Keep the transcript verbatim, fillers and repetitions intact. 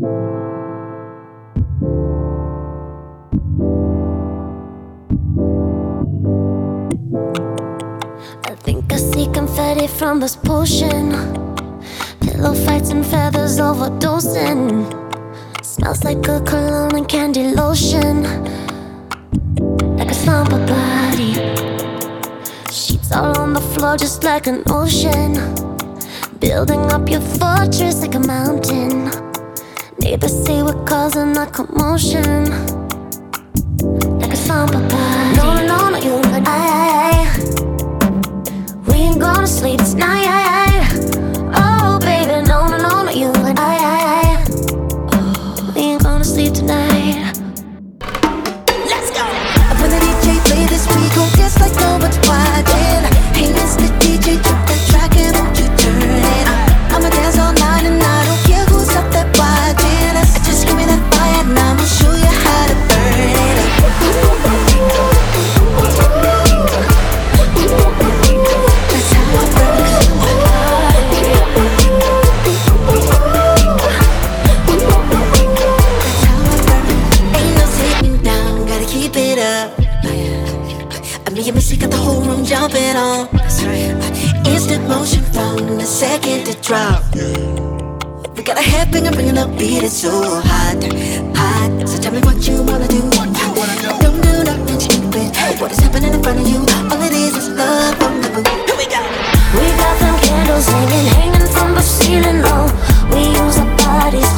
I think I see confetti from this potion. Pillow fights and feathers overdosing. Smells like a cologne and candy lotion. Like a slumber body. Sheets all on the floor just like an ocean. Building up your fortress like a mountain. Neighbors say we're causing a commotion. Like a slumber body. No, no, no, no, you and I. We ain't gonna sleep tonight. Oh, baby, no, no, no, no, you and I. Oh, we ain't gonna sleep tonight. Let's go. When the D J play this, we gon' dance like no one's watching. Hey, Mister D J, drop that track and won't you turn it up? I'ma dance all night and I don't care who's up there watching us. Just give me that fire and I'ma show you how to burn it up. That's how I burn it. That's how I burn it. Ain't no sitting down, gotta keep it up. I mean, your music got the whole room jumping on. Instant motion from the second to drop. We got a headbanger bringing the beat, it's so hot, hot. So tell me what you wanna do. Don't do nothing stupid. What is happening in front of you? All it is is love from the boot. Here we go. We got them candles hanging, hanging from the ceiling, oh. We use our bodies